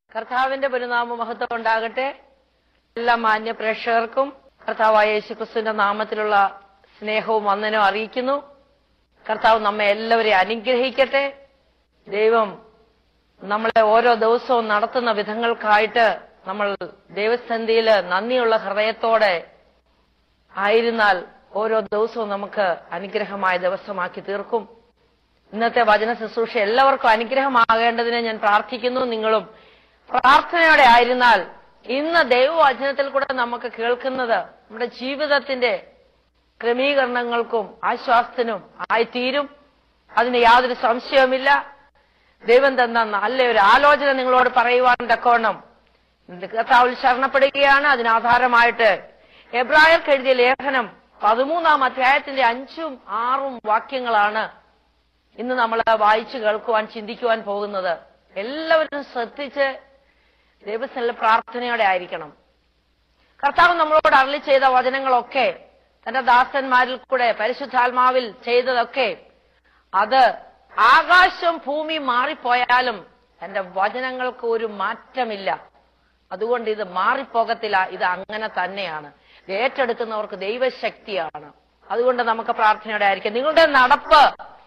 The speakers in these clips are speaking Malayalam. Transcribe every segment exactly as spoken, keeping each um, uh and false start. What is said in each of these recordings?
കർത്താവിന്റെ പരിനാമ മഹത്വം ഉണ്ടാകട്ടെ. എല്ലാ മാന്യ പ്രേക്ഷകർക്കും കർത്താവായ യേശുക്രിസ്തുവിന്റെ നാമത്തിലുള്ള സ്നേഹവും വന്ദനവും അറിയിക്കുന്നു. കർത്താവ് നമ്മെ എല്ലാവരെയും അനുഗ്രഹിക്കട്ടെ. ദൈവം നമ്മളെ ഓരോ ദിവസവും നടത്തുന്ന വിധങ്ങൾക്കായിട്ട് നമ്മൾ ദൈവസന്നിധിയിൽ നന്ദിയുള്ള ഹൃദയത്തോടെ ആയിരുന്നാൽ ഓരോ ദിവസവും നമുക്ക് അനുഗ്രഹമായ ദിവസമാക്കി തീർക്കും. ഇന്നത്തെ വചന ശുശ്രൂഷ എല്ലാവർക്കും അനുഗ്രഹമാകേണ്ടതിനെ ഞാൻ പ്രാർത്ഥിക്കുന്നു. നിങ്ങളും പ്രാർത്ഥനയോടെ ആയിരുന്നാൽ ഇന്ന് ദൈവവചനത്തിൽ കൂടെ നമുക്ക് കേൾക്കുന്നത് നമ്മുടെ ജീവിതത്തിന്റെ ക്രമീകരണങ്ങൾക്കും ആശ്വാസത്തിനും ആയിത്തീരും. അതിന് യാതൊരു സംശയവുമില്ല. ദൈവം തന്ന നല്ലൊരു ആലോചന നിങ്ങളോട് പറയുവാൻ തക്കവണ്ണം കർത്താവിൽ ശരണപ്പെടുകയാണ്. അതിനാധാരമായിട്ട് എബ്രായർക്ക് എഴുതിയ ലേഖനം പതിമൂന്നാം അധ്യായത്തിന്റെ അഞ്ചും ആറും വാക്യങ്ങളാണ് ഇന്ന് നമ്മൾ വായിച്ചു കേൾക്കുവാൻ ചിന്തിക്കുവാൻ പോകുന്നത്. എല്ലാവരും ശ്രദ്ധിച്ച് ദൈവസന്നിധിയിൽ പ്രാർത്ഥനയോടെ ആയിരിക്കണം. കർത്താവ് നമ്മളോട് അരുളി ചെയ്ത വചനങ്ങളൊക്കെ തന്റെ ദാസന്മാരിൽ കൂടെ പരിശുദ്ധാത്മാവിൽ ചെയ്തതൊക്കെ അത് ആകാശം ഭൂമി മാറിപ്പോയാലും എന്റെ വചനങ്ങൾക്ക് ഒരു മാറ്റമില്ല. അതുകൊണ്ട് ഇത് മാറിപ്പോകത്തില്ല. ഇത് അങ്ങനെ തന്നെയാണ്. ഇത് ഏറ്റെടുക്കുന്നവർക്ക് ദൈവശക്തിയാണ്. അതുകൊണ്ട് നമുക്ക് പ്രാർത്ഥനയോടെ ആയിരിക്കാം. നിങ്ങളുടെ നടപ്പ്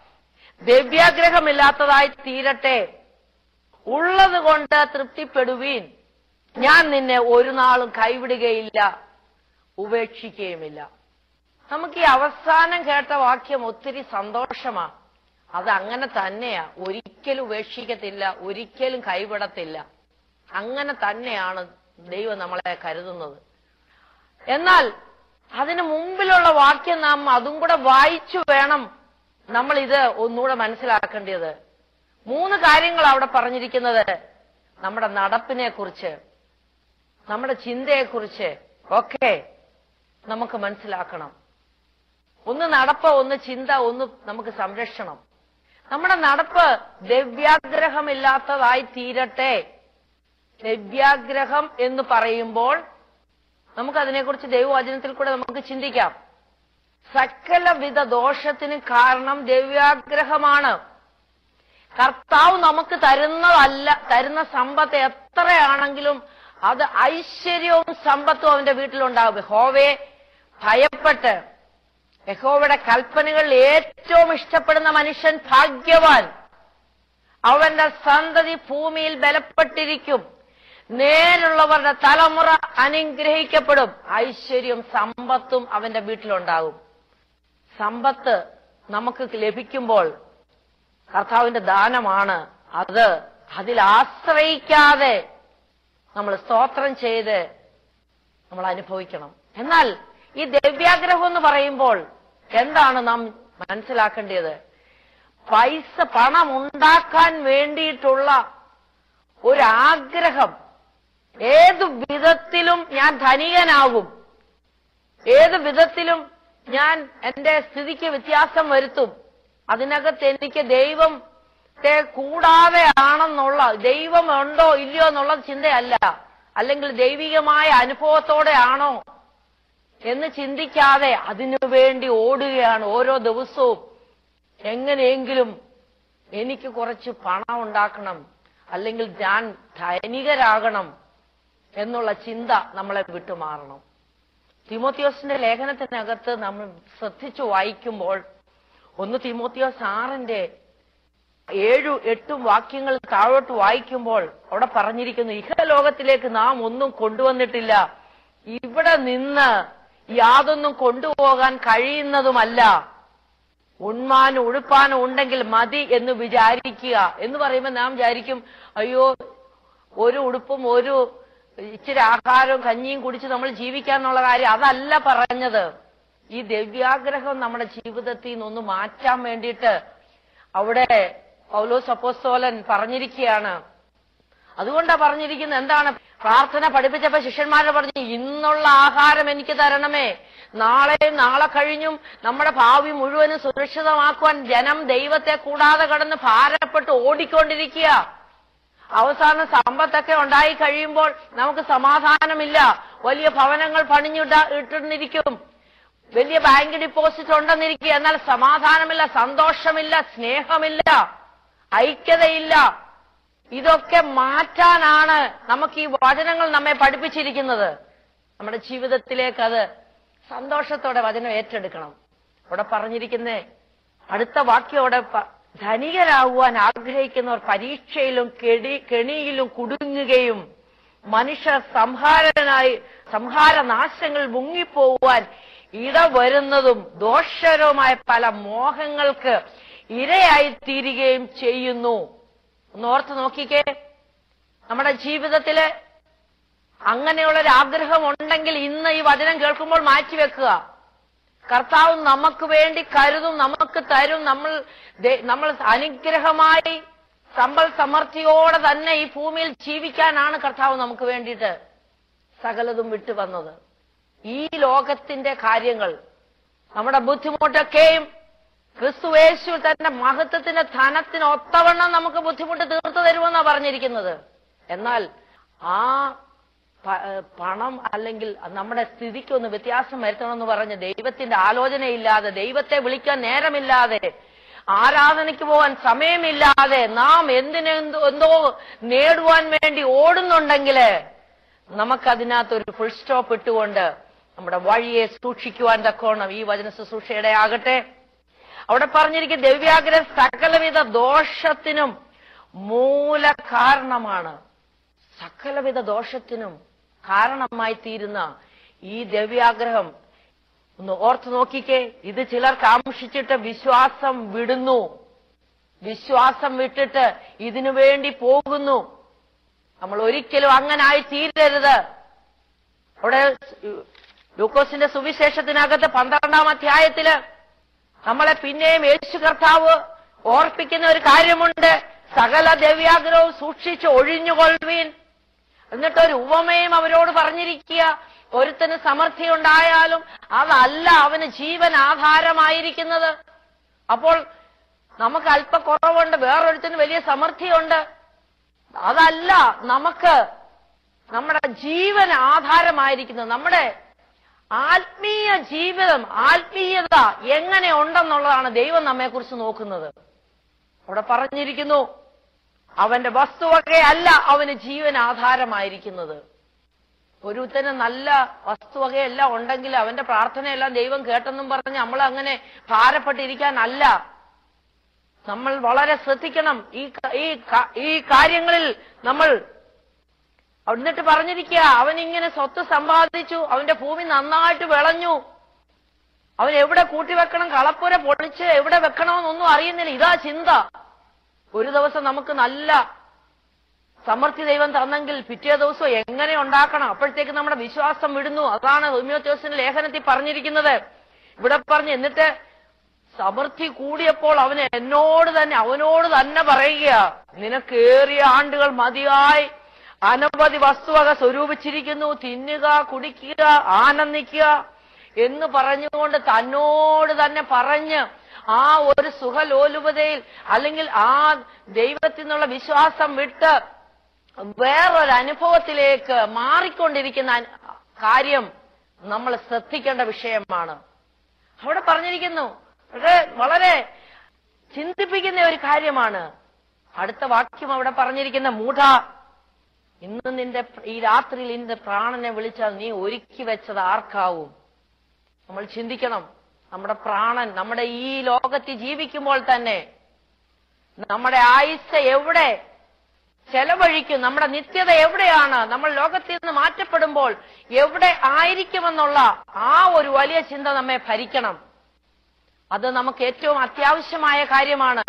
ദിവ്യാഗ്രഹമില്ലാത്തതായി തീരട്ടെ. ഉള്ളത് കൊണ്ട് തൃപ്തിപ്പെടുവീൻ. ഞാൻ നിന്നെ ഒരു നാളും കൈവിടുകയില്ല, ഉപേക്ഷിക്കുകയുമില്ല. നമുക്ക് ഈ അവസാനം കേട്ട വാക്യം ഒത്തിരി സന്തോഷമാണ്. അത് അങ്ങനെ തന്നെയാ. ഒരിക്കലും ഉപേക്ഷിക്കത്തില്ല, ഒരിക്കലും കൈവിടത്തില്ല. അങ്ങനെ തന്നെയാണ് ദൈവം നമ്മളെ കരുതുന്നത്. എന്നാൽ അതിന് മുമ്പിലുള്ള വാക്യം നാം അതും കൂടെ വായിച്ചു വേണം നമ്മൾ ഇത് ഒന്നുകൂടെ മനസ്സിലാക്കേണ്ടത്. മൂന്ന് കാര്യങ്ങൾ അവിടെ പറഞ്ഞിരിക്കുന്നത് നമ്മുടെ നടപ്പിനെ കുറിച്ച്, നമ്മുടെ ചിന്തയെക്കുറിച്ച് ഒക്കെ നമുക്ക് മനസ്സിലാക്കണം. ഒന്ന് നടപ്പ്, ഒന്ന് ചിന്ത, ഒന്ന് നമുക്ക് സംരക്ഷണം. നമ്മുടെ നടപ്പ് ദിവ്യാഗ്രഹമില്ലാത്തതായി തീരട്ടെ. ദിവ്യാഗ്രഹം എന്ന് പറയുമ്പോൾ നമുക്ക് അതിനെക്കുറിച്ച് ദൈവവചനത്തിൽ കൂടെ നമുക്ക് ചിന്തിക്കാം. സകലവിധ ദോഷത്തിന് കാരണം ദിവ്യാഗ്രഹമാണ്. കർത്താവ് നമുക്ക് തരുന്നതല്ല, തരുന്ന സമ്പത്ത് എത്രയാണെങ്കിലും അത് ഐശ്വര്യവും സമ്പത്തും അവന്റെ വീട്ടിലുണ്ടാവും. യഹോവയെ ഭയപ്പെട്ട് യഹോവയുടെ കൽപ്പനകളിൽ ഏറ്റവും ഇഷ്ടപ്പെടുന്ന മനുഷ്യൻ ഭാഗ്യവാൻ. അവന്റെ സന്തതി ഭൂമിയിൽ ബലപ്പെട്ടിരിക്കും. നേരുള്ളവരുടെ തലമുറ അനുഗ്രഹിക്കപ്പെടും. ഐശ്വര്യം സമ്പത്തും അവന്റെ വീട്ടിലുണ്ടാകും. സമ്പത്ത് നമുക്ക് ലഭിക്കുമ്പോൾ കർത്താവിന്റെ ദാനമാണ് അത്. അതിൽ ആശ്രയിക്കാതെ നമ്മൾ സ്തോത്രം ചെയ്ത് നമ്മൾ അനുഭവിക്കണം. എന്നാൽ ഈ ദിവ്യാഗ്രഹം എന്ന് പറയുമ്പോൾ എന്താണ് നാം മനസ്സിലാക്കേണ്ടത്? പൈസ, പണം ഉണ്ടാക്കാൻ വേണ്ടിയിട്ടുള്ള ഒരാഗ്രഹം. ഏതു വിധത്തിലും ഞാൻ ധനികനാകും, ഏതു വിധത്തിലും ഞാൻ എന്റെ സ്ഥിതിക്ക് വ്യത്യാസം വരുത്തും, അതിനകത്ത് എനിക്ക് ദൈവത്തെ കൂടാതെ ആണെന്നുള്ള, ദൈവം ഉണ്ടോ ഇല്ലയോ എന്നുള്ള ചിന്തയല്ല, അല്ലെങ്കിൽ ദൈവികമായ അനുഭവത്തോടെ ആണോ എന്ന് ചിന്തിക്കാതെ അതിനുവേണ്ടി ഓടുകയാണ് ഓരോ ദിവസവും. എങ്ങനെയെങ്കിലും എനിക്ക് കുറച്ച് പണം ഉണ്ടാക്കണം, അല്ലെങ്കിൽ ഞാൻ ധനികരാകണം എന്നുള്ള ചിന്ത നമ്മളെ വിട്ടുമാറണം. തിമോത്തിയോസിന്റെ ലേഖനത്തിനകത്ത് നമ്മൾ ശ്രദ്ധിച്ചു വായിക്കുമ്പോൾ, ഒന്ന് തിമോത്തിയോസ് ആറിന്റെ ഏഴും എട്ടും വാക്യങ്ങൾ താഴോട്ട് വായിക്കുമ്പോൾ അവിടെ പറഞ്ഞിരിക്കുന്നു, ഇഹലോകത്തിലേക്ക് നാം ഒന്നും കൊണ്ടുവന്നിട്ടില്ല, ഇവിടെ നിന്ന് യാതൊന്നും കൊണ്ടുപോകാൻ കഴിയുന്നതുമല്ല. ഉണ്മാനും ഉടുപ്പാനും ഉണ്ടെങ്കിൽ മതി എന്ന് വിചാരിക്കുക. എന്ന് പറയുമ്പോൾ നാം വിചാരിക്കും, അയ്യോ ഒരു ഉടുപ്പും ഒരു ഇച്ചിരി ആഹാരവും കഞ്ഞിയും കുടിച്ച് നമ്മൾ ജീവിക്കാന്നുള്ള കാര്യം. അതല്ല പറഞ്ഞത്. ഈ ദിവ്യാഗ്രഹം നമ്മുടെ ജീവിതത്തിൽ നിന്നൊന്ന് മാറ്റാൻ വേണ്ടിയിട്ട് അവിടെ പൗലോസ് അപ്പോസ്തലൻ പറഞ്ഞിരിക്കുകയാണ്. അതുകൊണ്ടാണ് പറഞ്ഞിരിക്കുന്നത്. എന്താണ്? പ്രാർത്ഥന പഠിപ്പിച്ചപ്പോ ശിഷ്യന്മാരെ പറഞ്ഞു, ഇന്നുള്ള ആഹാരം എനിക്ക് തരണമേ. നാളെയും നാളെ കഴിഞ്ഞും നമ്മുടെ ഭാവി മുഴുവനും സുരക്ഷിതമാക്കുവാൻ ജനം ദൈവത്തെ കൂടാതെ കടന്ന് ഭാരപ്പെട്ട് ഓടിക്കൊണ്ടിരിക്കുക. അവസാനം സമ്പത്തൊക്കെ ഉണ്ടായി കഴിയുമ്പോൾ നമുക്ക് സമാധാനമില്ല. വലിയ ഭവനങ്ങൾ പണിഞ്ഞിട്ട ഇട്ടിരിക്കും, വലിയ ബാങ്ക് ഡിപ്പോസിറ്റ് ഉണ്ടെന്നിരിക്കുക. എന്നാൽ സമാധാനമില്ല, സന്തോഷമില്ല, സ്നേഹമില്ല, ഐക്യതയില്ല. ഇതൊക്കെ മാറ്റാനാണ് നമുക്ക് ഈ വചനങ്ങൾ നമ്മെ പഠിപ്പിച്ചിരിക്കുന്നത്. നമ്മുടെ ജീവിതത്തിലേക്ക് അത് സന്തോഷത്തോടെ വചനം ഏറ്റെടുക്കണം. അവിടെ പറഞ്ഞിരിക്കുന്ന അടുത്ത വാക്യം അവിടെ ധനികരാകുവാൻ ആഗ്രഹിക്കുന്നവർ പരീക്ഷയിലും കെടി കെണിയിലും കുടുങ്ങുകയും മനുഷ്യ സംഹാരനായി സംഹാരനാശങ്ങൾ മുങ്ങിപ്പോവാൻ ഇടവരുന്നതും ദോഷകരവുമായ പല മോഹങ്ങൾക്ക് ഇരയായിത്തീരുകയും ചെയ്യുന്നു. ഒന്ന് ഓർത്ത് നോക്കിക്കേ, നമ്മുടെ ജീവിതത്തില് അങ്ങനെയുള്ളൊരു ആഗ്രഹം ഉണ്ടെങ്കിൽ ഇന്ന് ഈ വചനം കേൾക്കുമ്പോൾ മാറ്റിവെക്കുക. കർത്താവ് നമുക്ക് വേണ്ടി കരുതും, നമുക്ക് തരും. നമ്മൾ നമ്മൾ അനുഗ്രഹമായി സമ്പൽ സമൃദ്ധിയോടെ തന്നെ ഈ ഭൂമിയിൽ ജീവിക്കാനാണ് കർത്താവ് നമുക്ക് വേണ്ടിയിട്ട് സകലതും വിട്ടുവന്നത്. ഈ ലോകത്തിന്റെ കാര്യങ്ങൾ നമ്മുടെ ബുദ്ധിമുട്ടൊക്കെയും ക്രിസ്തുയേശു തന്റെ മഹത്വത്തിന്റെ ധനത്തിന് ഒത്തവണ്ണം നമുക്ക് ബുദ്ധിമുട്ട് തീർത്തു തരുമെന്നാണ് പറഞ്ഞിരിക്കുന്നത്. എന്നാൽ ആ പണം അല്ലെങ്കിൽ നമ്മുടെ സ്ഥിതിക്കൊന്ന് വ്യത്യാസം വരുത്തണമെന്ന് പറഞ്ഞ് ദൈവത്തിന്റെ ആലോചനയില്ലാതെ, ദൈവത്തെ വിളിക്കാൻ നേരമില്ലാതെ, ആരാധനയ്ക്ക് പോകാൻ സമയമില്ലാതെ നാം എന്തിനെന്തോ എന്തോ നേടുവാൻ വേണ്ടി ഓടുന്നുണ്ടെങ്കിൽ നമുക്കതിനകത്തൊരു ഫുൾ സ്റ്റോപ്പ് ഇട്ടുകൊണ്ട് നമ്മുടെ വഴിയെ സൂക്ഷിക്കുവാൻ തക്കോണം ഈ വചന ശുശ്രൂഷയുടെ ആകട്ടെ. അവിടെ പറഞ്ഞിരിക്കും ദിവ്യാഗ്രഹം സകലവിധ ദോഷത്തിനും മൂല കാരണമാണ്. സകലവിധ ദോഷത്തിനും കാരണമായി തീരുന്ന ഈ ദിവ്യാഗ്രഹം ഒന്ന് ഓർത്തു നോക്കിക്കേ. ഇത് ചിലർ കാംക്ഷിച്ചിട്ട് വിശ്വാസം വിടുന്നു, വിശ്വാസം വിട്ടിട്ട് ഇതിനു വേണ്ടി പോകുന്നു. നമ്മൾ ഒരിക്കലും അങ്ങനായി തീരരുത്. അവിടെ ലൂക്കോസിന്റെ സുവിശേഷത്തിനകത്ത് പന്ത്രണ്ടാം അധ്യായത്തില് നമ്മളെ പിന്നെയും യേശു കർത്താവ് ഓർപ്പിക്കുന്ന ഒരു കാര്യമുണ്ട്. സകല ദിവ്യാഗ്രഹവും സൂക്ഷിച്ച് ഒഴിഞ്ഞുകൊള്ളുവീൻ. എന്നിട്ടൊരു ഉപമയും അവരോട് പറഞ്ഞിരിക്കുക. ഒരുത്തന് സമൃദ്ധി ഉണ്ടായാലും അതല്ല അവന് ജീവൻ ആധാരമായിരിക്കുന്നത്. അപ്പോൾ നമുക്ക് അല്പ കുറവുണ്ട്, വേറൊരുത്തിന് വലിയ സമൃദ്ധിയുണ്ട്. അതല്ല നമുക്ക് നമ്മുടെ ജീവൻ ആധാരമായിരിക്കുന്നത്. നമ്മുടെ ആത്മീയ ജീവിതം, ആത്മീയത എങ്ങനെ ഉണ്ടെന്നുള്ളതാണ് ദൈവം നമ്മെക്കുറിച്ച് നോക്കുന്നത്. അവിടെ പറഞ്ഞിരിക്കുന്നു, അവന്റെ വസ്തുവകയല്ല അവന് ജീവൻ ആധാരമായിരിക്കുന്നത്. ഒരുത്തന് നല്ല വസ്തുവകയെല്ലാം ഉണ്ടെങ്കിൽ അവന്റെ പ്രാർത്ഥനയെല്ലാം ദൈവം കേട്ടെന്നും പറഞ്ഞ് നമ്മൾ അങ്ങനെ ഭാരപ്പെട്ടിരിക്കാനല്ല. നമ്മൾ വളരെ ശ്രദ്ധിക്കണം ഈ ഈ കാര്യങ്ങളിൽ. നമ്മൾ എന്നിട്ട് പറഞ്ഞിരിക്കുക, അവനിങ്ങനെ സ്വത്ത് സമ്പാദിച്ചു, അവന്റെ ഭൂമി നന്നായിട്ട് വിളഞ്ഞു, അവൻ എവിടെ കൂട്ടിവെക്കണം, കളപ്പുര പൊളിച്ച് എവിടെ വെക്കണമെന്നൊന്നും അറിയുന്നില്ല. ഇതാ ചിന്ത. ഒരു ദിവസം നമുക്ക് നല്ല സമൃദ്ധി ദൈവം തന്നെങ്കിൽ പിറ്റേ ദിവസം എങ്ങനെ ഉണ്ടാക്കണം, അപ്പോഴത്തേക്ക് നമ്മുടെ വിശ്വാസം വിടുന്നു. അതാണ് തിമോഥെയോസിന്റെ ലേഖനത്തിൽ പറഞ്ഞിരിക്കുന്നത്. ഇവിടെ പറഞ്ഞ് എന്നിട്ട് സമൃദ്ധി കൂടിയപ്പോൾ അവന് എന്നോട് തന്നെ അവനോട് തന്നെ പറയുക, നിനക്കേറിയ ആണ്ടുകൾ മതിയായി അനവധി വസ്തുവക സ്വരൂപിച്ചിരിക്കുന്നു, തിന്നുക, കുടിക്കുക, ആനന്ദിക്കുക എന്ന് പറഞ്ഞുകൊണ്ട് തന്നോട് തന്നെ പറഞ്ഞ് ആ ഒരു സുഖലോലുപതയിൽ അല്ലെങ്കിൽ ആ ദൈവത്തിൽ നിന്നുള്ള വിശ്വാസം വിട്ട് വേറൊരു അനുഭവത്തിലേക്ക് മാറിക്കൊണ്ടിരിക്കുന്ന കാര്യം നമ്മൾ ശ്രദ്ധിക്കേണ്ട വിഷയമാണ്. അവിടെ പറഞ്ഞിരിക്കുന്നു, വളരെ ചിന്തിപ്പിക്കുന്ന ഒരു കാര്യമാണ്. അടുത്ത വാക്യം അവിടെ പറഞ്ഞിരിക്കുന്ന, മൂഢ, ഇന്ന് നിന്റെ ഈ രാത്രിയിൽ നിന്റെ പ്രാണനെ വിളിച്ചാൽ നീ ഒരുക്കി വെച്ചത് ആർക്കാവും? നമ്മൾ ചിന്തിക്കണം. നമ്മുടെ പ്രാണൻ നമ്മുടെ ഈ ലോകത്തിൽ ജീവിക്കുമ്പോൾ തന്നെ നമ്മുടെ ആയുസ് എവിടെ ചെലവഴിക്കും, നമ്മുടെ നിത്യത എവിടെയാണ്, നമ്മൾ ലോകത്തിൽ നിന്ന് മാറ്റപ്പെടുമ്പോൾ എവിടെ ആയിരിക്കുമെന്നുള്ള ആ ഒരു വലിയ ചിന്ത നമ്മെ ഭരിക്കണം. അത് നമുക്ക് ഏറ്റവും അത്യാവശ്യമായ കാര്യമാണ്.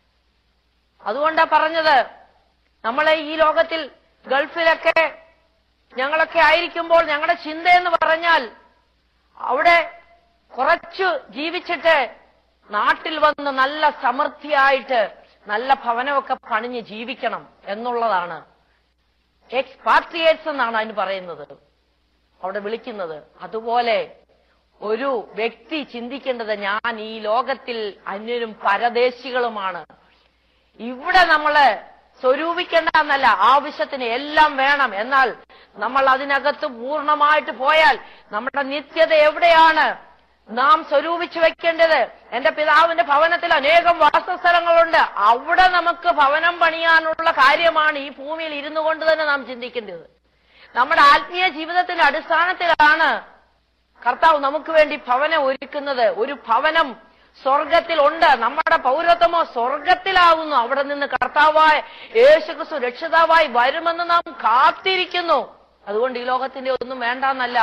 അതുകൊണ്ടാ പറഞ്ഞത്, നമ്മളെ ഈ ലോകത്തിൽ ഗൾഫിലൊക്കെ ഞങ്ങളൊക്കെ ആയിരിക്കുമ്പോൾ ഞങ്ങളുടെ ചിന്തയെന്ന് പറഞ്ഞാൽ അവിടെ കുറച്ചു ജീവിച്ചിട്ട് നാട്ടിൽ വന്ന് നല്ല സമൃദ്ധിയായിട്ട് നല്ല ഭവനമൊക്കെ പണിഞ്ഞ് ജീവിക്കണം എന്നുള്ളതാണ്. എക്സ്പാട്രിയേറ്റ്സ് എന്നാണ് അതിന് പറയുന്നത്, അവിടെ വിളിക്കുന്നത്. അതുപോലെ ഒരു വ്യക്തി ചിന്തിക്കേണ്ടത്, ഞാൻ ഈ ലോകത്തിൽ അന്യരും പരദേശികളുമാണ്. ഇവിടെ നമ്മള് സ്വരൂപിക്കേണ്ട എന്നല്ല, ആവശ്യത്തിന് എല്ലാം വേണം. എന്നാൽ നമ്മൾ അതിനകത്ത് പൂർണ്ണമായിട്ട് പോയാൽ നമ്മുടെ നിത്യത എവിടെയാണ് നാം സ്വരൂപിച്ചു വെക്കേണ്ടത്? എന്റെ പിതാവിന്റെ ഭവനത്തിൽ അനേകം വാസസ്ഥലങ്ങളുണ്ട്, അവിടെ നമുക്ക് ഭവനം പണിയാനുള്ള കാര്യമാണ് ഈ ഭൂമിയിൽ ഇരുന്നു കൊണ്ട് തന്നെ നാം ചിന്തിക്കേണ്ടത്. നമ്മുടെ ആത്മീയ ജീവിതത്തിന്റെ അടിസ്ഥാനത്തിലാണ് കർത്താവ് നമുക്ക് വേണ്ടി ഭവനം ഒരുക്കുന്നത്. ഒരു ഭവനം സ്വർഗത്തിലുണ്ട്. നമ്മുടെ പൗരത്വമോ സ്വർഗത്തിലാവുന്നു. അവിടെ നിന്ന് കർത്താവായ യേശുക്രിസ്തു രക്ഷിതാവായി വരുമെന്ന് നാം കാത്തിരിക്കുന്നു. അതുകൊണ്ട് ഈ ലോകത്തിന്റെ ഒന്നും വേണ്ടെന്നല്ല.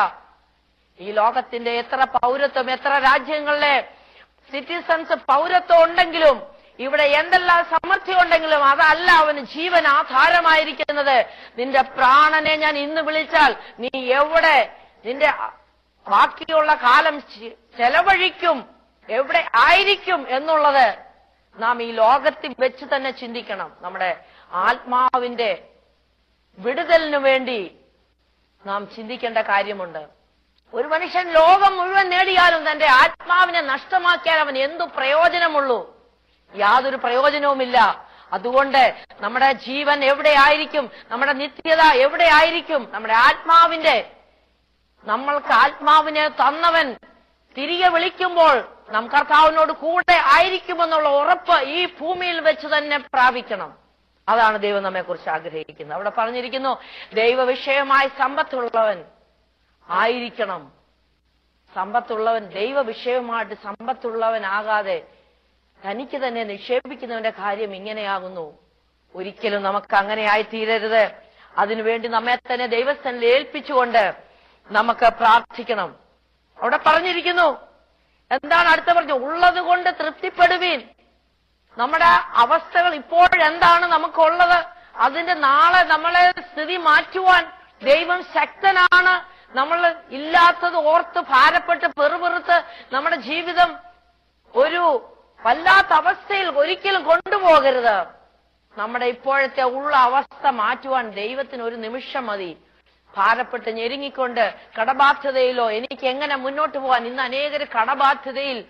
ഈ ലോകത്തിന്റെ എത്ര പൗരത്വം, എത്ര രാജ്യങ്ങളിലെ സിറ്റിസൺസ് പൗരത്വം ഉണ്ടെങ്കിലും, ഇവിടെ എന്തെല്ലാം സമൃദ്ധി ഉണ്ടെങ്കിലും അതല്ല അവന് ജീവൻ ആധാരമായിരിക്കുന്നത്. നിന്റെ പ്രാണനെ ഞാൻ ഇന്ന് വിളിച്ചാൽ നീ എവിടെ നിന്റെ ബാക്കിയുള്ള കാലം ചെലവഴിക്കും, എവിടെ ആയിരിക്കും എന്നുള്ളത് നാം ഈ ലോകത്തിൽ വെച്ച് തന്നെ ചിന്തിക്കണം. നമ്മുടെ ആത്മാവിന്റെ വിടുതലിനു വേണ്ടി നാം ചിന്തിക്കേണ്ട കാര്യമുണ്ട്. ഒരു മനുഷ്യൻ ലോകം മുഴുവൻ നേടിയാലും തന്റെ ആത്മാവിനെ നഷ്ടമാക്കിയാൽ അവൻ എന്തു പ്രയോജനമുള്ളൂ? യാതൊരു പ്രയോജനവുമില്ല. അതുകൊണ്ട് നമ്മുടെ ജീവൻ എവിടെയായിരിക്കും, നമ്മുടെ നിത്യത എവിടെയായിരിക്കും? നമ്മുടെ ആത്മാവിന്റെ നമ്മൾക്ക് ആത്മാവിനെ തന്നവൻ തിരികെ വിളിക്കുമ്പോൾ നാം കർത്താവിനോട് കൂടെ ആയിരിക്കുമെന്നുള്ള ഉറപ്പ് ഈ ഭൂമിയിൽ വെച്ച് തന്നെ പ്രാപിക്കണം. അതാണ് ദൈവം നമ്മെ കുറിച്ച് ആഗ്രഹിക്കുന്നത്. അവിടെ പറഞ്ഞിരിക്കുന്നു, ദൈവവിഷയമായി സമ്പത്തുള്ളവൻ ആയിരിക്കണം. സമ്പത്തുള്ളവൻ ദൈവ വിഷയമായിട്ട് സമ്പത്തുള്ളവനാകാതെ തനിക്ക് തന്നെ നിക്ഷേപിക്കുന്നവന്റെ കാര്യം ഇങ്ങനെയാകുന്നു. ഒരിക്കലും നമുക്ക് അങ്ങനെ ആയിത്തീരരുത്. അതിനുവേണ്ടി നമ്മെ തന്നെ ദൈവസ്ഥനിൽ ഏൽപ്പിച്ചുകൊണ്ട് നമുക്ക് പ്രാർത്ഥിക്കണം. അവിടെ പറഞ്ഞിരിക്കുന്നു, എന്താണ് അടുത്ത പറഞ്ഞു? ഉള്ളത് കൊണ്ട് തൃപ്തിപ്പെടുവീൻ. നമ്മുടെ അവസ്ഥകൾ ഇപ്പോഴെന്താണ് നമുക്കുള്ളത്, അതിന്റെ നാളെ നമ്മളെ സ്ഥിതി മാറ്റുവാൻ ദൈവം ശക്തനാണ്. നമ്മൾ ഇല്ലാത്തത് ഓർത്ത് ഭാരപ്പെട്ട് പെറുപെറുത്ത് നമ്മുടെ ജീവിതം ഒരു വല്ലാത്ത അവസ്ഥയിൽ ഒരിക്കലും കൊണ്ടുപോകരുത്. നമ്മുടെ ഇപ്പോഴത്തെ ഉള്ള അവസ്ഥ മാറ്റുവാൻ ദൈവത്തിന് ഒരു നിമിഷം മതി. ഭാരപ്പെട്ട് ഞെരുങ്ങിക്കൊണ്ട് കടബാധ്യതയിലോ എനിക്ക് എങ്ങനെ മുന്നോട്ട് പോകാൻ, ഇന്ന് അനേകർ കടബാധ്യതയിൽ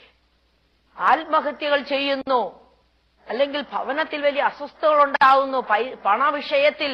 ആത്മഹത്യകൾ ചെയ്യുന്നു, അല്ലെങ്കിൽ ഭവനത്തിൽ വലിയ അസ്വസ്ഥതകൾ ഉണ്ടാകുന്നു, പണവിഷയത്തിൽ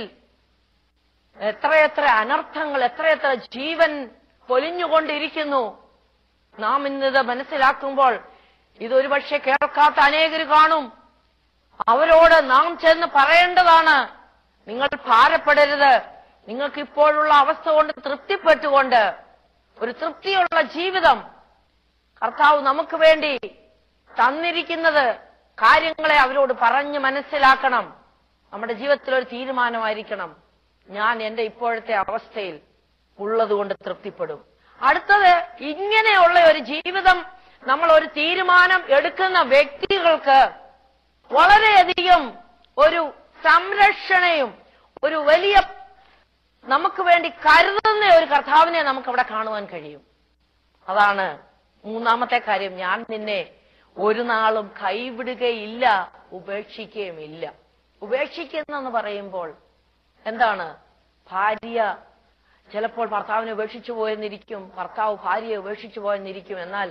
എത്രയെത്ര അനർത്ഥങ്ങൾ, എത്രയെത്ര ജീവൻ പൊലിഞ്ഞുകൊണ്ടിരിക്കുന്നു. നാം ഇന്നത് മനസ്സിലാക്കുമ്പോൾ ഇതൊരു പക്ഷെ കേൾക്കാത്ത അനേകർ കാണും. അവരോട് നാം ചെന്ന് പറയേണ്ടതാണ്, നിങ്ങൾ ഭാരപ്പെടരുത്. നിങ്ങൾക്ക് ഇപ്പോഴുള്ള അവസ്ഥ കൊണ്ട് തൃപ്തിപ്പെട്ടുകൊണ്ട് ഒരു തൃപ്തിയുള്ള ജീവിതം കർത്താവ് നമുക്ക് വേണ്ടി തന്നിരിക്കുന്നത് കാര്യങ്ങളെ അവരോട് പറഞ്ഞ് മനസ്സിലാക്കണം. നമ്മുടെ ജീവിതത്തിൽ ഒരു തീരുമാനമായിരിക്കണം, ഞാൻ എന്റെ ഇപ്പോഴത്തെ അവസ്ഥയിൽ ഉള്ളതുകൊണ്ട് തൃപ്തിപ്പെടും. അടുത്തത്, ഇങ്ങനെയുള്ള ഒരു ജീവിതം നമ്മൾ ഒരു തീരുമാനം എടുക്കുന്ന വ്യക്തികൾക്ക് വളരെയധികം ഒരു സംരക്ഷണയും ഒരു വലിയ നമുക്ക് വേണ്ടി കരുതുന്ന ഒരു കർത്താവിനെ നമുക്ക് അവിടെ കാണുവാൻ കഴിയും. അതാണ് മൂന്നാമത്തെ കാര്യം. ഞാൻ നിന്നെ ഒരു നാളും കൈവിടുകയില്ല, ഉപേക്ഷിക്കുകയുമില്ല. ഉപേക്ഷിക്കുന്നെന്ന് പറയുമ്പോൾ എന്താണ്? ഭാര്യ ചിലപ്പോൾ ഭർത്താവിനെ ഉപേക്ഷിച്ചു പോയെന്നിരിക്കും, ഭർത്താവ് ഭാര്യയെ ഉപേക്ഷിച്ചു പോയെന്നിരിക്കും. എന്നാൽ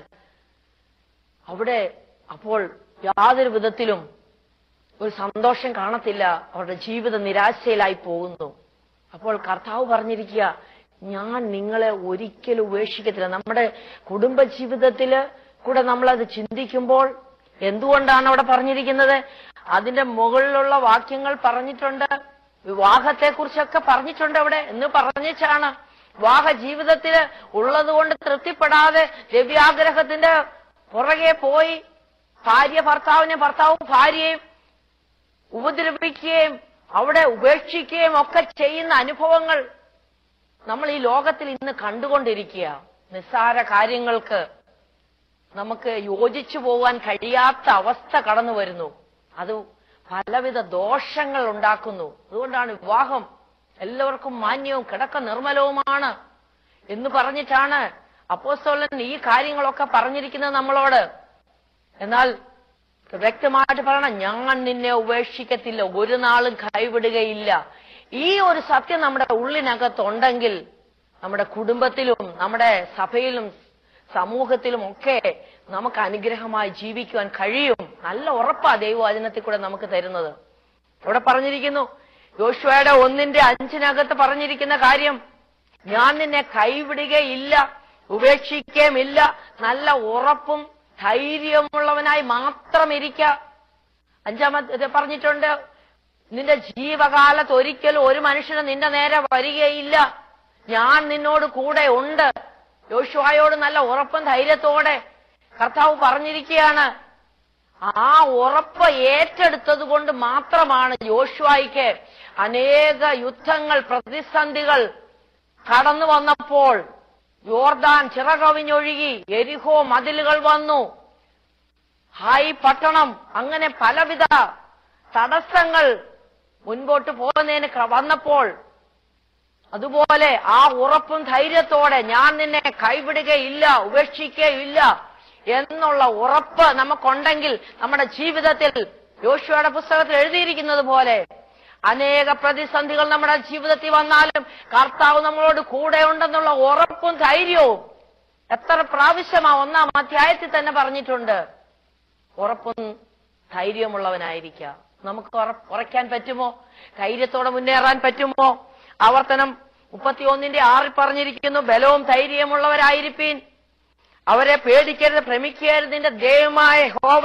അവിടെ അപ്പോൾ യാതൊരു വിധത്തിലും ഒരു സന്തോഷം കാണത്തില്ല, അവരുടെ ജീവിതം നിരാശയിലായി പോകുന്നു. അപ്പോൾ കർത്താവ് പറഞ്ഞിരിക്കുക, ഞാൻ നിങ്ങളെ ഒരിക്കലും ഉപേക്ഷിക്കത്തില്ല. നമ്മുടെ കുടുംബജീവിതത്തില് കൂടെ നമ്മളത് ചിന്തിക്കുമ്പോൾ എന്തുകൊണ്ടാണ് അവിടെ പറഞ്ഞിരിക്കുന്നത്? അതിന്റെ മുകളിലുള്ള വാക്യങ്ങൾ പറഞ്ഞിട്ടുണ്ട്, വിവാഹത്തെക്കുറിച്ചൊക്കെ പറഞ്ഞിട്ടുണ്ട് അവിടെ. എന്ന് പറഞ്ഞാണ് വിവാഹ ജീവിതത്തില് ഉള്ളതുകൊണ്ട് തൃപ്തിപ്പെടാതെ ദ്രവ്യാഗ്രഹത്തിന്റെ പുറകെ പോയി ഭാര്യ ഭർത്താവിനെ, ഭർത്താവ് ഭാര്യയെയും ഉപദ്രവിക്കുകയും അവിടെ ഉപേക്ഷിക്കുകയും ഒക്കെ ചെയ്യുന്ന അനുഭവങ്ങൾ നമ്മൾ ഈ ലോകത്തിൽ ഇന്ന് കണ്ടുകൊണ്ടിരിക്കുക. നിസ്സാര കാര്യങ്ങൾക്ക് നമുക്ക് യോജിച്ചു പോകാൻ കഴിയാത്ത അവസ്ഥ കടന്നു വരുന്നു. അത് പലവിധ ദോഷങ്ങൾ ഉണ്ടാക്കുന്നു. അതുകൊണ്ടാണ് വിവാഹം എല്ലാവർക്കും മാന്യവും കിടക്ക നിർമ്മലവുമാണ് എന്ന് പറഞ്ഞിട്ടാണ് അപ്പോസ്തലൻ ഈ കാര്യങ്ങളൊക്കെ പറഞ്ഞിരിക്കുന്നത് നമ്മളോട്. എന്നാൽ വ്യക്തമായിട്ട് പറയണം, ഞാൻ നിന്നെ ഉപേക്ഷിക്കത്തില്ല, ഒരു നാളും കൈവിടുകയില്ല. ഈ ഒരു സത്യം നമ്മുടെ ഉള്ളിനകത്തുണ്ടെങ്കിൽ നമ്മുടെ കുടുംബത്തിലും നമ്മുടെ സഭയിലും സമൂഹത്തിലും ഒക്കെ നമുക്ക് അനുഗ്രഹമായി ജീവിക്കുവാൻ കഴിയും. നല്ല ഉറപ്പാ ദൈവവചനത്തിൽ കൂടെ നമുക്ക് തരുന്നത്. ഇവിടെ പറഞ്ഞിരിക്കുന്നു, യോശുവയുടെ ഒന്നിന്റെ അഞ്ചിനകത്ത് പറഞ്ഞിരിക്കുന്ന കാര്യം, ഞാൻ നിന്നെ കൈവിടുകയില്ല, ഉപേക്ഷിക്കുകയുമില്ല. നല്ല ഉറപ്പും ധൈര്യമുള്ളവനായി മാത്രം ഇരിക്ക. അഞ്ചാമത്തെ പറഞ്ഞിട്ടുണ്ട്, നിന്റെ ജീവകാലത്ത് ഒരിക്കലും ഒരു മനുഷ്യന് നിന്റെ നേരെ വരികയില്ല, ഞാൻ നിന്നോട് കൂടെ ഉണ്ട്. യോശുവയോട് നല്ല ഉറപ്പും ധൈര്യത്തോടെ കർത്താവ് പറഞ്ഞിരിക്കുകയാണ്. ആ ഉറപ്പ് ഏറ്റെടുത്തത് കൊണ്ട് മാത്രമാണ് യോശുവയ്ക്ക് അനേക യുദ്ധങ്ങൾ, പ്രതിസന്ധികൾ കടന്നു വന്നപ്പോൾ യോർദാൻ ചിറകവിഞ്ഞൊഴുകി, എരിഹോ മതിലുകൾ വന്നു, ഹായ് പട്ടണം, അങ്ങനെ പലവിധ തടസ്സങ്ങൾ മുൻപോട്ട് പോകുന്നതിന് വന്നപ്പോൾ അതുപോലെ ആ ഉറപ്പും ധൈര്യത്തോടെ ഞാൻ നിന്നെ കൈവിടുകയില്ല, ഉപേക്ഷിക്കുകയില്ല എന്നുള്ള ഉറപ്പ് നമുക്കുണ്ടെങ്കിൽ നമ്മുടെ ജീവിതത്തിൽ യോശുവയുടെ പുസ്തകത്തിൽ എഴുതിയിരിക്കുന്നത് പോലെ അനേക പ്രതിസന്ധികൾ നമ്മുടെ ജീവിതത്തിൽ വന്നാലും കർത്താവ് നമ്മളോട് കൂടെ ഉണ്ടെന്നുള്ള ഉറപ്പും ധൈര്യവും എത്ര പ്രാവശ്യമാ ഒന്നാം അധ്യായത്തിൽ തന്നെ പറഞ്ഞിട്ടുണ്ട്. ഉറപ്പും ധൈര്യമുള്ളവനായിരിക്കുക. നമുക്ക് ഉറയ്ക്കാൻ പറ്റുമോ? ധൈര്യത്തോടെ മുന്നേറാൻ പറ്റുമോ? ആവർത്തനം മുപ്പത്തിയൊന്നിന്റെ ആറിൽ പറഞ്ഞിരിക്കുന്നു, ബലവും ധൈര്യമുള്ളവരായിരിപ്പീൻ, അവരെ പേടിക്കരുത്, ഭ്രമിക്കരുത്, നിന്റെ ദൈവമായ യഹോവ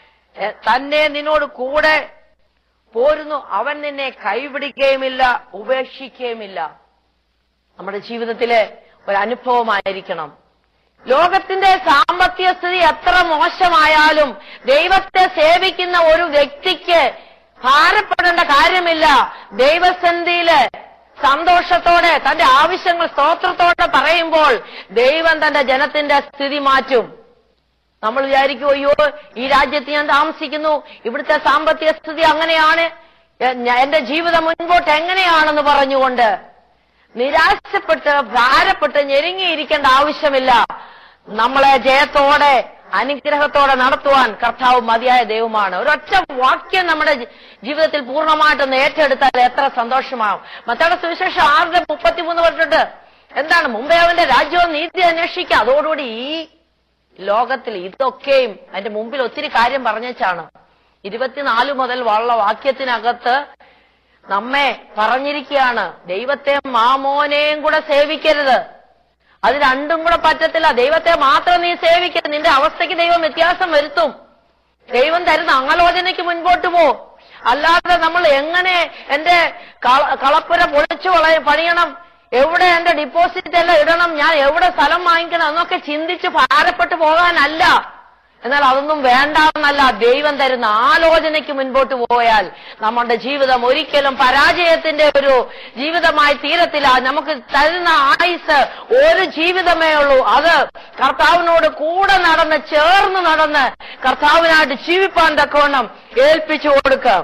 തന്നെ നിന്നോട് കൂടെ പോരുന്നു, അവൻ നിന്നെ കൈവിടുകയുമില്ല, ഉപേക്ഷിക്കുകയുമില്ല. നമ്മുടെ ജീവിതത്തിലെ ഒരു അനുഭവമായിരിക്കണം. ലോകത്തിന്റെ സാമ്പത്തിക സ്ഥിതി എത്ര മോശമായാലും ദൈവത്തെ സേവിക്കുന്ന ഒരു വ്യക്തിക്ക് ഭാരപ്പെടേണ്ട കാര്യമില്ല. ദൈവസന്നിധിയില് സന്തോഷത്തോടെ തന്റെ ആവശ്യങ്ങൾ സ്തോത്രത്തോടെ പറയുമ്പോൾ ദൈവം തന്റെ ജനത്തിന്റെ സ്ഥിതി മാറ്റും. നമ്മൾ വിചാരിക്കും, അയ്യോ ഈ രാജ്യത്ത് ഞാൻ താമസിക്കുന്നു, ഇവിടുത്തെ സാമ്പത്തിക സ്ഥിതി അങ്ങനെയാണ്, എന്റെ ജീവിതം മുൻപോട്ട് എങ്ങനെയാണെന്ന് പറഞ്ഞുകൊണ്ട് നിരാശപ്പെട്ട് ഭാരപ്പെട്ട് ഞെരുങ്ങിയിരിക്കേണ്ട ആവശ്യമില്ല. നമ്മളെ ജയത്തോടെ അനുഗ്രഹത്തോടെ നടത്തുവാൻ കർത്താവ് മതിയായ ദൈവമാണ്. ഒരൊറ്റ വാക്യം നമ്മുടെ ജീവിതത്തിൽ പൂർണ്ണമായിട്ടൊന്ന് ഏറ്റെടുത്താൽ എത്ര സന്തോഷമാവും. മത്തായിയുടെ സുവിശേഷം ആറിന്റെ മുപ്പത്തിമൂന്ന് പറഞ്ഞിട്ട് എന്താണ്? മുമ്പേ അവന്റെ രാജ്യവും നീതി അന്വേഷിക്കുക, അതോടുകൂടി ഈ ലോകത്തിൽ ഇതൊക്കെയും അതിന്റെ മുമ്പിൽ ഒത്തിരി കാര്യം പറഞ്ഞേച്ചാണ്. ഇരുപത്തിനാല് മുതൽ ഉള്ള വാക്യത്തിനകത്ത് നമ്മെ പറഞ്ഞിരിക്കുകയാണ്, ദൈവത്തെ മാമോനെയും കൂടെ സേവിക്കരുത്. അത് രണ്ടും കൂടെ പറ്റത്തില്ല. ദൈവത്തെ മാത്രം നീ സേവിക്കരുത്, നിന്റെ അവസ്ഥയ്ക്ക് ദൈവം വ്യത്യാസം വരുത്തും. ദൈവം തരുന്ന ആലോചനയ്ക്ക് മുൻപോട്ട് പോ. അല്ലാതെ നമ്മൾ എങ്ങനെ എന്റെ കളപ്പുര പൊളിച്ചു പണിയണം, എവിടെ എന്റെ ഡിപ്പോസിറ്റ് എല്ലാം ഇടണം, ഞാൻ എവിടെ സ്ഥലം വാങ്ങിക്കണം എന്നൊക്കെ ചിന്തിച്ച് ഭാരപ്പെട്ടു പോകാനല്ല. എന്നാൽ അതൊന്നും വേണ്ടെന്നല്ല, ദൈവം തരുന്ന ആലോചനയ്ക്ക് മുൻപോട്ട് പോയാൽ നമ്മുടെ ജീവിതം ഒരിക്കലും പരാജയത്തിന്റെ ഒരു ജീവിതമായി തീരത്തില്ല. നമുക്ക് തരുന്ന ആയുസ് ഒരു ജീവിതമേ ഉള്ളൂ. അത് കർത്താവിനോട് കൂടെ നടന്ന് ചേർന്ന് നടന്ന് കർത്താവിനായിട്ട് ജീവിപ്പാൻ തക്കവണ്ണം ഏൽപ്പിച്ചു കൊടുക്കാം.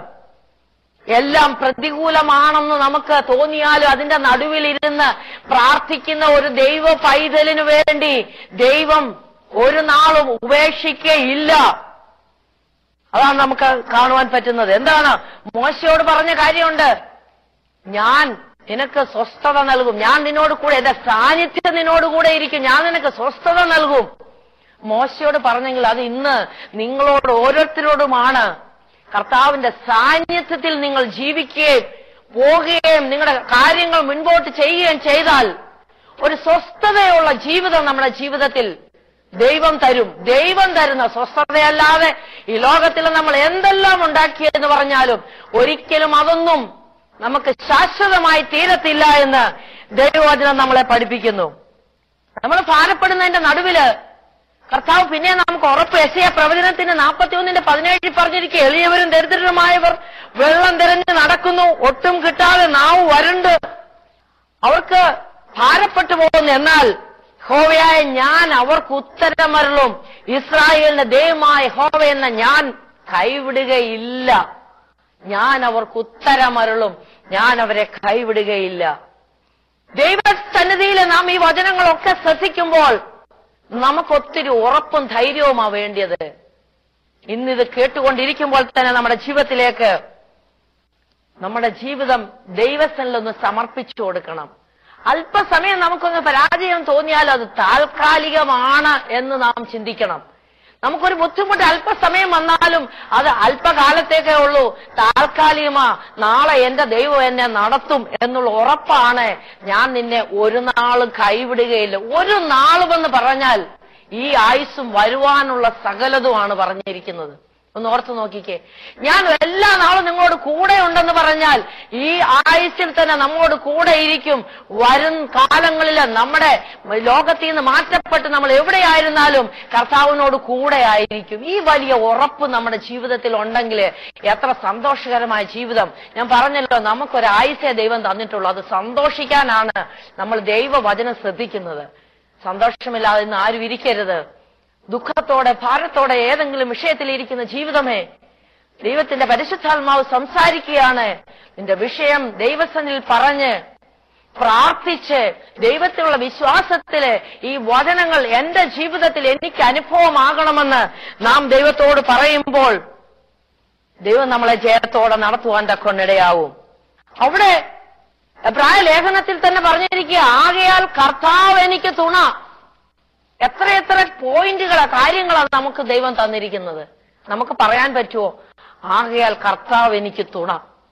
എല്ലാം പ്രതികൂലമാണെന്ന് നമുക്ക് തോന്നിയാലും അതിന്റെ നടുവിലിരുന്ന് പ്രാർത്ഥിക്കുന്ന ഒരു ദൈവ പൈതലിനു വേണ്ടി ദൈവം ഒരു നാളും ഉപേക്ഷിക്കുകയില്ല. അതാണ് നമുക്ക് കാണുവാൻ പറ്റുന്നത്. എന്താണ് മോശയോട് പറഞ്ഞ കാര്യമുണ്ട്, ഞാൻ നിനക്ക് സ്വസ്ഥത നൽകും, ഞാൻ നിന്നോട് കൂടെ, എന്റെ സാന്നിധ്യം നിന്നോട് കൂടെ ഇരിക്കും, ഞാൻ നിനക്ക് സ്വസ്ഥത നൽകും. മോശയോട് പറഞ്ഞെങ്കിൽ അത് ഇന്ന് നിങ്ങളോട് ഓരോരുത്തരോടുമാണ്. കർത്താവിന്റെ സാന്നിധ്യത്തിൽ നിങ്ങൾ ജീവിക്കുകയും പോകുകയും നിങ്ങളുടെ കാര്യങ്ങൾ മുൻപോട്ട് ചെയ്യുകയും ചെയ്താൽ ഒരു സ്വസ്ഥതയുള്ള ജീവിതം നമ്മുടെ ജീവിതത്തിൽ ദൈവം തരും. ദൈവം തരുന്ന സ്വസ്ഥതയല്ലാതെ ഈ ലോകത്തിൽ നമ്മൾ എന്തെല്ലാം ഉണ്ടാക്കിയെന്ന് പറഞ്ഞാലും ഒരിക്കലും അതൊന്നും നമുക്ക് ശാശ്വതമായി തീരത്തില്ല എന്ന് ദൈവവചനം നമ്മളെ പഠിപ്പിക്കുന്നു. നമ്മൾ ഭാരപ്പെടുന്നതിന്റെ നടുവില് കർത്താവ് പിന്നെ നമുക്ക് ഉറപ്പ്, യെശയ്യാ പ്രവചനത്തിന്റെ നാൽപ്പത്തി ഒന്നിന്റെ പതിനേഴിൽ പറഞ്ഞിരിക്കുക, എളിയവരും ദരിദ്രരുമായവർ വെള്ളം തിരഞ്ഞ് നടക്കുന്നു, ഒട്ടും കിട്ടാതെ നാവ് വരണ്ട്, അവർക്ക് ഭാരപ്പെട്ടു പോകുന്നു. എന്നാൽ യഹോവയായ ഞാൻ അവർക്ക് ഉത്തരമരുളും, ഇസ്രായേലിന്റെ ദൈവമായ യഹോവ എന്ന ഞാൻ കൈവിടുകയില്ല. ഞാൻ അവർക്ക് ഉത്തരമരുളും, ഞാൻ അവരെ കൈവിടുകയില്ല. ദൈവസന്നിധിയിൽ നാം ഈ വചനങ്ങളൊക്കെ ശ്രദ്ധിക്കുമ്പോൾ നമുക്കൊത്തിരി ഉറപ്പും ധൈര്യവുമാ വേണ്ടിയത്. ഇന്നിത് കേട്ടുകൊണ്ടിരിക്കുമ്പോൾ തന്നെ നമ്മുടെ ജീവിതത്തിലേക്ക് നമ്മുടെ ജീവിതം ദൈവസന്നിധിയിൽ സമർപ്പിച്ചു കൊടുക്കണം. അല്പസമയം നമുക്കൊന്ന് പരാജയം തോന്നിയാൽ അത് താൽക്കാലികമാണ് എന്ന് നാം ചിന്തിക്കണം. നമുക്കൊരു ബുദ്ധിമുട്ട് അല്പസമയം വന്നാലും അത് അല്പകാലത്തേക്കേ ഉള്ളൂ, താൽക്കാലികമാ, നാളെ എന്റെ ദൈവം എന്നെ നടത്തും എന്നുള്ള ഉറപ്പാണ്. ഞാൻ നിന്നെ ഒരു നാളും കൈവിടുകയില്ല. ഒരു നാളുമെന്ന് പറഞ്ഞാൽ ഈ ആയുസ്സും വരുവാനുള്ള സകലതുമാണ് പറഞ്ഞിരിക്കുന്നത്. ഒന്ന് ഓർത്തു നോക്കിക്കേ. ഞാൻ എല്ലാ നാളും നിങ്ങളോട് കൂടെ ഉണ്ടെന്ന് പറഞ്ഞാൽ ഈ ആയുസ്സിൽ തന്നെ നമ്മോട് കൂടെ ഇരിക്കും. വരും കാലങ്ങളിൽ നമ്മുടെ ലോകത്തിൽ നിന്ന് മാറ്റപ്പെട്ട് നമ്മൾ എവിടെയായിരുന്നാലും കർത്താവിനോട് കൂടെ ആയിരിക്കും. ഈ വലിയ ഉറപ്പ് നമ്മുടെ ജീവിതത്തിൽ ഉണ്ടെങ്കിൽ എത്ര സന്തോഷകരമായ ജീവിതം. ഞാൻ പറഞ്ഞല്ലോ, നമുക്കൊരു ആയുസ്സേ ദൈവം തന്നിട്ടുള്ളൂ. അത് സന്തോഷിക്കാനാണ് നമ്മൾ ദൈവവചനം ശ്രദ്ധിക്കുന്നത്. സന്തോഷമില്ലാതെ ഇന്ന് ആരും ഇരിക്കരുത്. ദുഃഖത്തോടെ ഭാരത്തോടെ ഏതെങ്കിലും വിഷയത്തിൽ ഇരിക്കുന്ന ജീവിതമേ, ദൈവത്തിന്റെ പരിശുദ്ധാത്മാവ് സംസാരിക്കുകയാണ്. നിന്റെ വിഷയം ദൈവസന്നിധിയിൽ പറഞ്ഞ് പ്രാർത്ഥിച്ച് ദൈവത്തിലുള്ള വിശ്വാസത്തില് ഈ വചനങ്ങൾ എന്റെ ജീവിതത്തിൽ എനിക്ക് അനുഭവമാകണമെന്ന് നാം ദൈവത്തോട് പറയുമ്പോൾ ദൈവം നമ്മളെ ജയത്തോടെ നടത്തുവാൻ തക്കൊണ്ടിടയാവും. അവിടെ എബ്രായ ലേഖനത്തിൽ തന്നെ പറഞ്ഞിരിക്കുക, ആകയാൽ കർത്താവ് എനിക്ക് തുണ. എത്രയെത്ര പോയിന്റുകളാ, കാര്യങ്ങളാണ് നമുക്ക് ദൈവം തന്നിരിക്കുന്നത്. നമുക്ക് പറയാൻ പറ്റുമോ ആകയാൽ കർത്താവ് എനിക്ക് തുണ?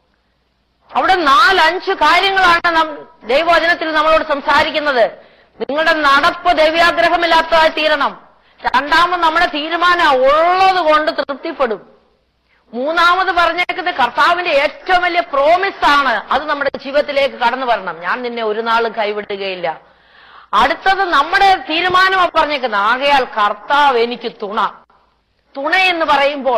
അവിടെ നാലഞ്ച് കാര്യങ്ങളാണ് നാം ദൈവവചനത്തിൽ നമ്മളോട് സംസാരിക്കുന്നത്. നിങ്ങളുടെ നടപ്പ് ദൈവാഗ്രഹമില്ലാത്തതായി തീരണം. രണ്ടാമത് നമ്മുടെ തീരുമാനം ഉള്ളത് കൊണ്ട് തൃപ്തിപ്പെടും. മൂന്നാമത് പറഞ്ഞേക്കുന്നത് കർത്താവിന്റെ ഏറ്റവും വലിയ പ്രോമിസ് ആണ്, അത് നമ്മുടെ ജീവിതത്തിലേക്ക് കടന്നു വരണം. ഞാൻ നിന്നെ ഒരു നാളും കൈവിടുകയില്ല. അടുത്തത് നമ്മുടെ തീരുമാനമാണ് പറഞ്ഞേക്കുന്നത്, ആകയാൽ കർത്താവ് എനിക്ക് തുണ. തുണ എന്ന് പറയുമ്പോൾ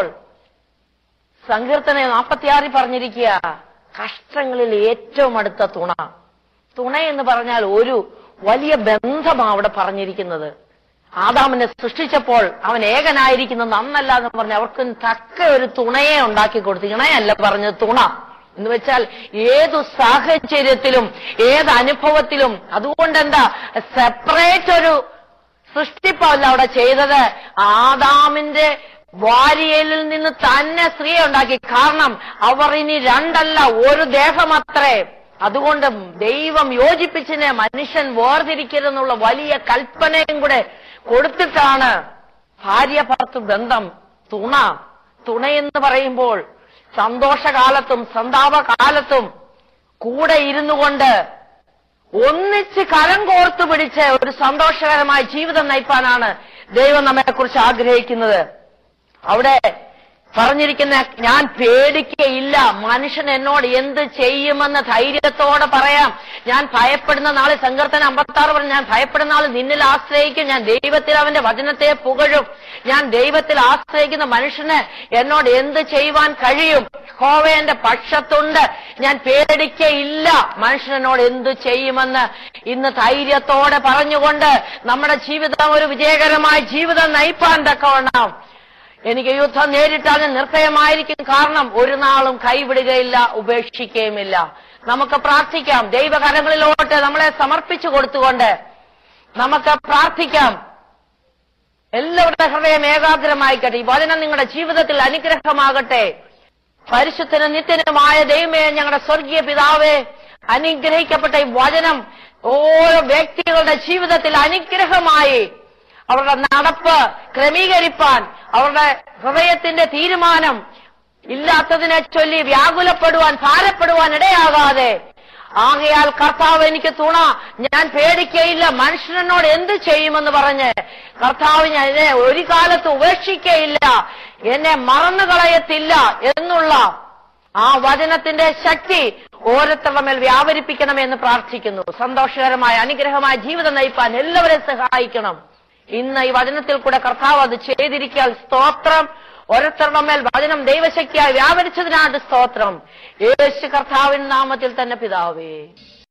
സങ്കീർത്തനം നാൽപ്പത്തിയാറിൽ പറഞ്ഞിരിക്കുക, കഷ്ടങ്ങളിൽ ഏറ്റവും അടുത്ത തുണ. തുണ എന്ന് പറഞ്ഞാൽ ഒരു വലിയ ബന്ധമാണ് അവിടെ പറഞ്ഞിരിക്കുന്നത്. ആദാമിനെ സൃഷ്ടിച്ചപ്പോൾ അവൻ ഏകനായിരിക്കുന്നത് നന്നല്ല എന്ന് പറഞ്ഞ് അവർക്ക് തക്ക ഒരു തുണയെ ഉണ്ടാക്കി കൊടുത്തു. ഇണയല്ല പറഞ്ഞത്, തുണ എന്ന് വെച്ചാൽ ഏതു സാഹചര്യത്തിലും ഏത് അനുഭവത്തിലും. അതുകൊണ്ട് എന്താ, സെപ്പറേറ്റ് ഒരു സൃഷ്ടിപ്പല്ല അവിടെ ചെയ്തത്. ആദാമിന്റെ ഭാര്യയിൽ നിന്ന് തന്നെ സ്ത്രീയെ ഉണ്ടാക്കി. കാരണം അവർ ഇനി രണ്ടല്ല, ഒരു ദേഹമത്രേ. അതുകൊണ്ട് ദൈവം യോജിപ്പിച്ചിനെ മനുഷ്യൻ വേർതിരിക്കരുതെന്നുള്ള വലിയ കൽപ്പനയും കൂടെ കൊടുത്തിട്ടാണ് ഭാര്യ ഭർത്തൃ ബന്ധം. തുണ തുണയെന്ന് പറയുമ്പോൾ സന്തോഷകാലത്തും സന്താപകാലത്തും കൂടെ ഇരുന്നു കൊണ്ട് ഒന്നിച്ച് കരം കോർത്തു പിടിച്ച് ഒരു സന്തോഷകരമായ ജീവിതം നയിപ്പാനാണ് ദൈവം നമ്മെക്കുറിച്ച് ആഗ്രഹിക്കുന്നത്. അവിടെ പറഞ്ഞിരിക്കുന്ന, ഞാൻ പേടിക്കയില്ല, മനുഷ്യൻ എന്നോട് എന്ത് ചെയ്യുമെന്ന് ധൈര്യത്തോടെ പറയാം. ഞാൻ ഭയപ്പെടുന്ന നാളിൽ, സങ്കീർത്തനം അമ്പത്തി ആറ് പറഞ്ഞു, ഞാൻ ഭയപ്പെടുന്ന നാളിൽ നിന്നിൽ ആശ്രയിക്കും. ഞാൻ ദൈവത്തിൽ അവന്റെ വചനത്തെ പുകഴും. ഞാൻ ദൈവത്തിൽ ആശ്രയിക്കുന്ന മനുഷ്യന് എന്നോട് എന്ത് ചെയ്യുവാൻ കഴിയും? യഹോവ എന്റെ പക്ഷത്തുണ്ട്, ഞാൻ പേടിക്കയില്ല, മനുഷ്യനോട് എന്തു ചെയ്യുമെന്ന് ഇന്ന് ധൈര്യത്തോടെ പറഞ്ഞുകൊണ്ട് നമ്മുടെ ജീവിതം ഒരു വിജയകരമായ ജീവിതം നയിപ്പാൻ തക്കവണ്ണം എനിക്ക് യുദ്ധം നേരിട്ടാൽ നിർഭയമായിരിക്കും. കാരണം ഒരു നാളും കൈവിടുകയില്ല, ഉപേക്ഷിക്കുകയുമില്ല. നമുക്ക് പ്രാർത്ഥിക്കാം. ദൈവകരങ്ങളിലോട്ട് നമ്മളെ സമർപ്പിച്ചു കൊടുത്തുകൊണ്ട് നമുക്ക് പ്രാർത്ഥിക്കാം. എല്ലാവരുടെ ഹൃദയം ഏകാഗ്രമായിക്കട്ടെ. ഈ വചനം നിങ്ങളുടെ ജീവിതത്തിൽ അനുഗ്രഹമാകട്ടെ. പരിശുദ്ധനും നിത്യനുമായ ദൈവമേ, ഞങ്ങളുടെ സ്വർഗീയ പിതാവേ, അനുഗ്രഹിക്കപ്പെട്ട ഈ വചനം ഓരോ വ്യക്തികളുടെ ജീവിതത്തിൽ അനുഗ്രഹമായി അവരുടെ നടപ്പ് ക്രമീകരിപ്പാൻ, അവരുടെ ഹൃദയത്തിന്റെ തീരുമാനം ഇല്ലാത്തതിനെ ചൊല്ലി വ്യാകുലപ്പെടുവാൻ, ഭാരപ്പെടുവാൻ ഇടയാകാതെ, ആകയാൽ കർത്താവ് എനിക്ക് തുണ, ഞാൻ പേടിക്കയില്ല, മനുഷ്യനോട് എന്ത് ചെയ്യുമെന്ന് പറഞ്ഞ് കർത്താവ് ഞാൻ എന്നെ ഒരു കാലത്ത് ഉപേക്ഷിക്കയില്ല, എന്നെ മറന്നു കളയത്തില്ല എന്നുള്ള ആ വചനത്തിന്റെ ശക്തി ഓരോരുത്തരുടെ മേൽ വ്യാപരിപ്പിക്കണമെന്ന് പ്രാർത്ഥിക്കുന്നു. സന്തോഷകരമായ അനുഗ്രഹമായ ജീവിതം നയിപ്പാൻ എല്ലാവരെയും സഹായിക്കണം. ഇന്ന് ഈ വചനത്തിൽ കൂടെ കർത്താവ് അത് ചെയ്തിരിക്കാൻ സ്തോത്രം. ഓരോരുത്തരുടെ മേൽ വചനം ദൈവശക്തിയായി വ്യാപരിച്ചതിനാണ് സ്തോത്രം. യേശു കർത്താവിൻ നാമത്തിൽ തന്നെ പിതാവേ.